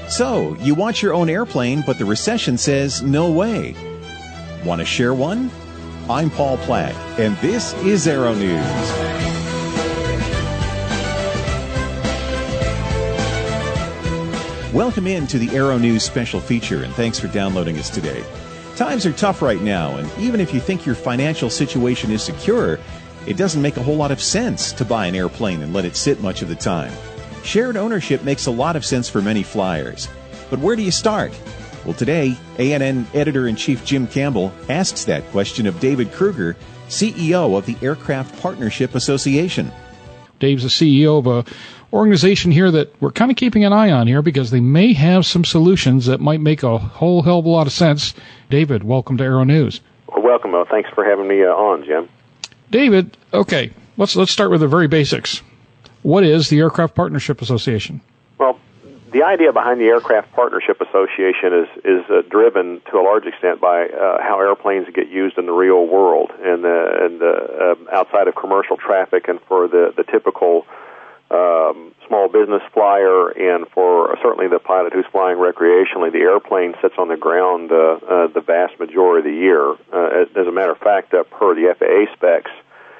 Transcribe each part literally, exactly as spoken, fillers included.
So, you want your own airplane, but the recession says no way. Want to share one? I'm Paul Platt, and this is Aero News. Welcome in to the Aero News special feature, and thanks for downloading us today. Times are tough right now, and even if you think your financial situation is secure, it doesn't make a whole lot of sense to buy an airplane and let it sit much of the time. Shared ownership makes a lot of sense for many flyers. But where do you start? Well, today, A N N Editor-in-Chief Jim Campbell asks that question of David Kruger, C E O of the Aircraft Partnership Association. Dave's the C E O of a organization here that we're kind of keeping an eye on here because they may have some solutions that might make a whole hell of a lot of sense. David, welcome to Aero News. Well, welcome. Well, thanks for having me uh, on, Jim. David, okay, let's let's start with the very basics. What is the Aircraft Partnership Association? Well, the idea behind the Aircraft Partnership Association is is uh, driven to a large extent by uh, how airplanes get used in the real world and, uh, and uh, uh, outside of commercial traffic, and for the, the typical um, small business flyer, and for certainly the pilot who's flying recreationally. The airplane sits on the ground uh, uh, the vast majority of the year. Uh, as a matter of fact, uh, per the F A A specs,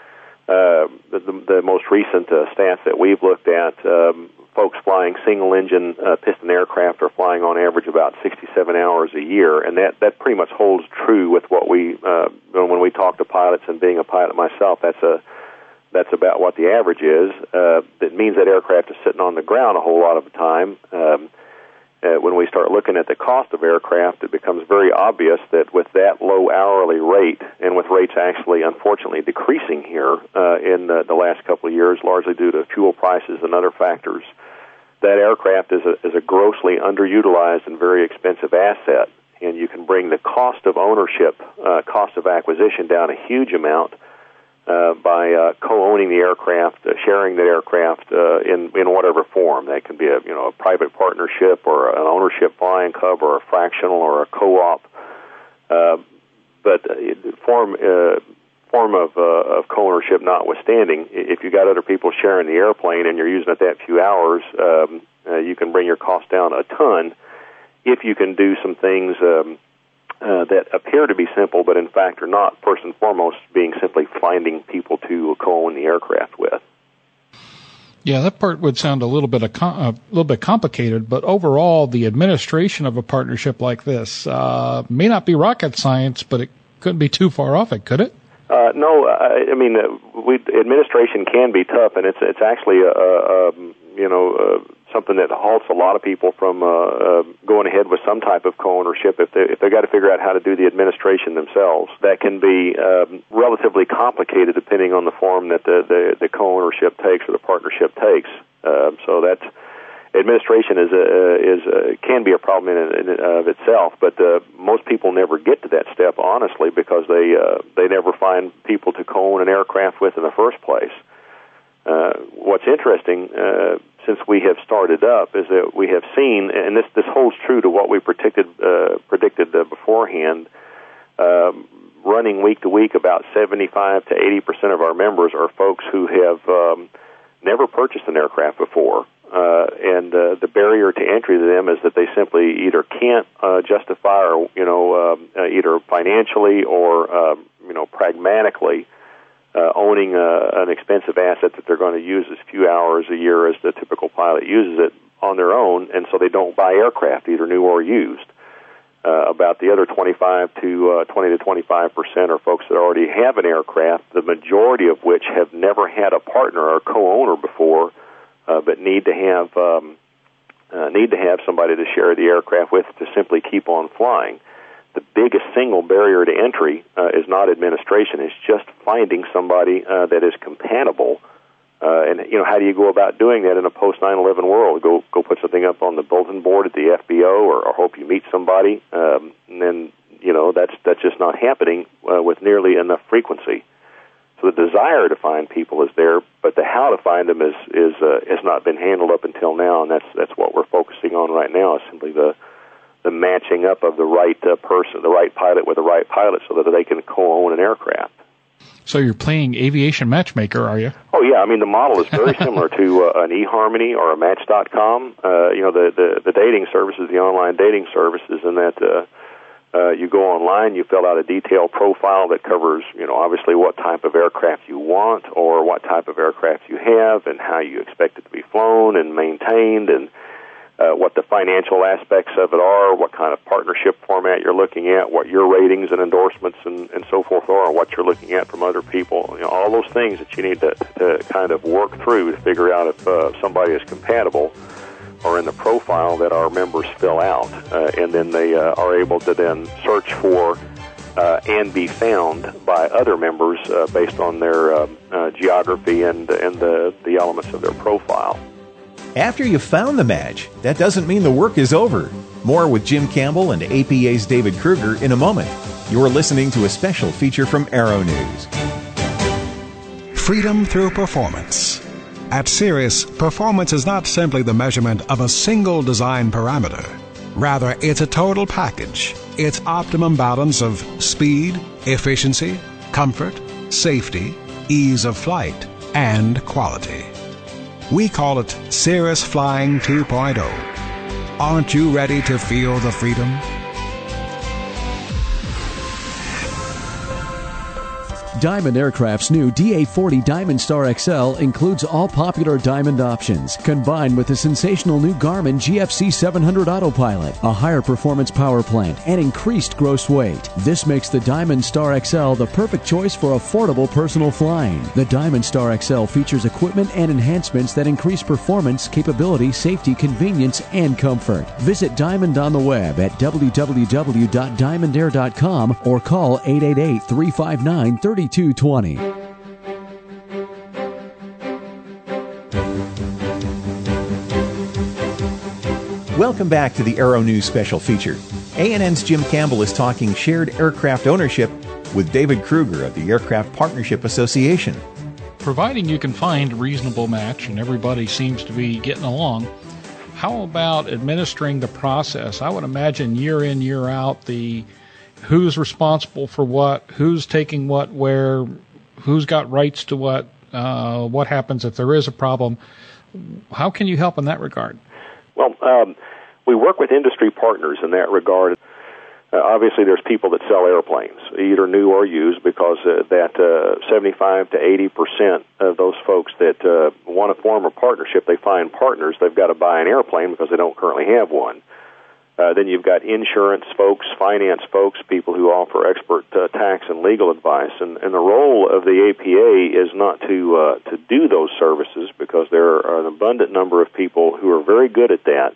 Uh, the, the most recent uh, stats that we've looked at, um, folks flying single-engine uh, piston aircraft are flying on average about sixty-seven hours a year, and that, that pretty much holds true with what we, uh, when we talk to pilots, and being a pilot myself, that's a that's about what the average is. Uh, that means that aircraft is sitting on the ground a whole lot of the time. Um, Uh, when we start looking at the cost of aircraft, it becomes very obvious that with that low hourly rate, and with rates actually, unfortunately, decreasing here uh, in the, the last couple of years, largely due to fuel prices and other factors, that aircraft is a, is a grossly underutilized and very expensive asset. And you can bring the cost of ownership, uh, cost of acquisition down a huge amount Uh, by uh, co-owning the aircraft, uh, sharing that aircraft uh, in in whatever form. That can be a you know a private partnership, or an ownership flying club, or a fractional, or a co-op. Uh, but uh, form uh, form of uh, of co-ownership notwithstanding, if you got other people sharing the airplane and you're using it that few hours, um, uh, you can bring your cost down a ton if you can do some things Um, Uh, that appear to be simple, but in fact are not, first and foremost being simply finding people to co-own the aircraft with. Yeah, that part would sound a little bit a, com- a little bit complicated, but overall, the administration of a partnership like this uh, may not be rocket science, but it couldn't be too far off it, could it? Uh, no, I, I mean, uh, we, administration can be tough, and it's it's actually a, a, a you know uh, something that halts a lot of people from uh, uh, going ahead with some type of co-ownership if they if they got to figure out how to do the administration themselves. That can be um, relatively complicated depending on the form that the the, the co-ownership takes or the partnership takes. Uh, so that's administration is a, is a, can be a problem in, in of itself, but uh, most people never get to that step, honestly, because they uh, they never find people to co-own an aircraft with in the first place. Uh, what's interesting, uh, since we have started up, is that we have seen, and this this holds true to what we predicted uh, predicted uh, beforehand. Um, running week to week, about seventy-five to eighty percent of our members are folks who have um, never purchased an aircraft before. Uh, and uh, the barrier to entry to them is that they simply either can't uh, justify, or you know, um, uh, either financially or um, you know, pragmatically, uh, owning uh, an expensive asset that they're going to use as few hours a year as the typical pilot uses it on their own, and so they don't buy aircraft, either new or used. Uh, about the other twenty-five to twenty to twenty-five percent are folks that already have an aircraft, the majority of which have never had a partner or co-owner before. Uh, but need to have um, uh, need to have somebody to share the aircraft with to simply keep on flying. The biggest single barrier to entry uh, is not administration; it's just finding somebody uh, that is compatible. Uh, and you know, how do you go about doing that in a post nine eleven world? Go go put something up on the bulletin board at the F B O, or, or hope you meet somebody, um, and then you know that's that's just not happening uh, with nearly enough frequency. So the desire to find people is there, but the how to find them is is uh, has not been handled up until now, and that's that's what we're focusing on right now. Is simply the the matching up of the right uh, person, the right pilot with the right pilot, so that they can co-own an aircraft. So you're playing aviation matchmaker, are you? Oh, yeah. I mean, the model is very similar to uh, an eHarmony or a Match dot com. Uh, you know, the, the, the dating services, the online dating services, in that uh, uh, you go online, you fill out a detailed profile that covers, you know, obviously what type of aircraft you want or what type of aircraft you have and how you expect it to be flown and maintained, and Uh, what the financial aspects of it are, what kind of partnership format you're looking at, what your ratings and endorsements and, and so forth are, and what you're looking at from other people. You know, all those things that you need to, to kind of work through to figure out if uh, somebody is compatible or in the profile that our members fill out. Uh, and then they uh, are able to then search for uh, and be found by other members uh, based on their uh, uh, geography and, and the, the elements of their profile. After you've found the match, that doesn't mean the work is over. More with Jim Campbell and A P A's David Kruger in a moment. You're listening to a special feature from Aero News. Freedom through performance. At Cirrus, performance is not simply the measurement of a single design parameter. Rather, it's a total package. It's optimum balance of speed, efficiency, comfort, safety, ease of flight, and quality. We call it Cirrus Flying two point oh. Aren't you ready to feel the freedom? Diamond Aircraft's new D A forty Diamond Star X L includes all popular Diamond options, combined with the sensational new Garmin G F C seven hundred Autopilot, a higher performance power plant, and increased gross weight. This makes the Diamond Star X L the perfect choice for affordable personal flying. The Diamond Star X L features equipment and enhancements that increase performance, capability, safety, convenience, and comfort. Visit Diamond on the web at w w w dot diamond air dot com or call eight eight eight, three five nine, three two two zero. Welcome back to the Aero News special feature. A N N's Jim Campbell is talking shared aircraft ownership with David Kruger of the Aircraft Partnership Association. Providing you can find a reasonable match and everybody seems to be getting along, how about administering the process? I would imagine year in, year out, the who's responsible for what, who's taking what where, who's got rights to what, uh, what happens if there is a problem. How can you help in that regard? Well, um, we work with industry partners in that regard. Uh, obviously, there's people that sell airplanes, either new or used, because uh, that uh, seventy-five to eighty percent of those folks that uh, want to form a partnership, they find partners, they've got to buy an airplane because they don't currently have one. Uh, then you've got insurance folks, finance folks, people who offer expert uh, tax and legal advice. And, and the role of the A P A is not to uh, to do those services, because there are an abundant number of people who are very good at that.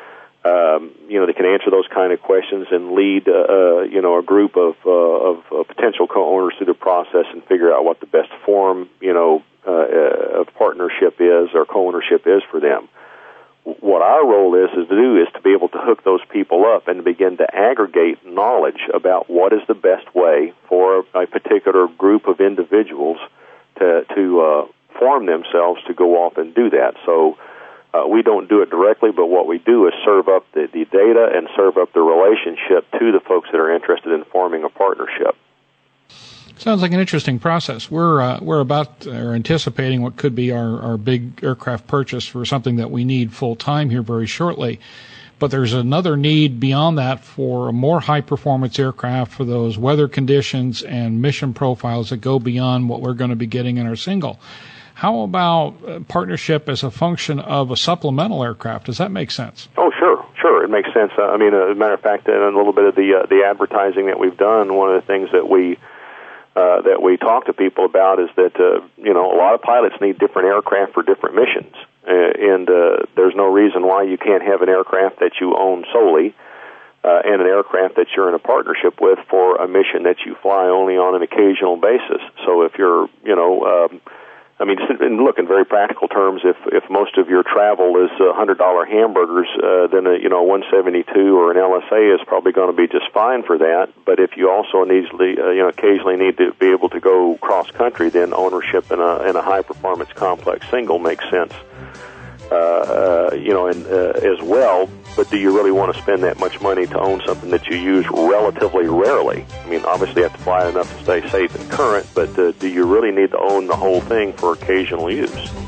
Um, you know, they can answer those kind of questions and lead, uh, uh, you know, a group of, uh, of uh, potential co-owners through the process and figure out what the best form, you know, uh, of partnership is or co-ownership is for them. What our role is is to do is to be able to hook those people up and begin to aggregate knowledge about what is the best way for a particular group of individuals to to uh, form themselves to go off and do that. So uh, we don't do it directly, but what we do is serve up the, the data and serve up the relationship to the folks that are interested in forming a partnership. Sounds like an interesting process. We're uh, we're about or anticipating what could be our, our big aircraft purchase for something that we need full time here very shortly. But there's another need beyond that for a more high performance aircraft for those weather conditions and mission profiles that go beyond what we're going to be getting in our single. How about uh, partnership as a function of a supplemental aircraft? Does that make sense? Oh, sure, sure, it makes sense. Uh, I mean, uh, as a matter of fact, in a little bit of the uh, the advertising that we've done, one of the things that we Uh, that we talk to people about is that, uh, you know, a lot of pilots need different aircraft for different missions. Uh, and uh, there's no reason why you can't have an aircraft that you own solely uh, and an aircraft that you're in a partnership with for a mission that you fly only on an occasional basis. So if you're, you know, um, I mean, just in, look, in very practical terms, if, if most of your travel is uh, one hundred dollar hamburgers, uh, then, a, you know, one seventy-two or an L S A is probably going to be just fine for that. But if you also need, uh, you know, occasionally need to be able to go cross-country, then ownership in a, in a high-performance complex single makes sense uh, uh, you know, and, uh, as well. But do you really want to spend that much money to own something that you use relatively rarely? I mean, obviously you have to fly enough to stay safe and current, but uh, do you really need to own the whole thing for occasional use?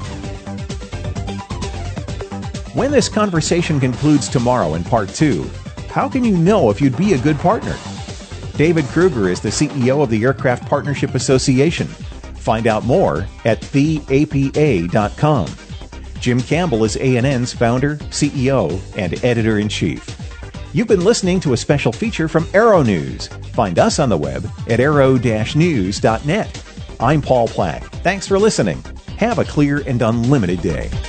When this conversation concludes tomorrow in part two, how can you know if you'd be a good partner? David Kruger is the C E O of the Aircraft Partnership Association. Find out more at the A P A dot com. Jim Campbell is A N N's founder, C E O, and editor-in-chief. You've been listening to a special feature from Aero News. Find us on the web at aero dash news dot net. I'm Paul Plack. Thanks for listening. Have a clear and unlimited day.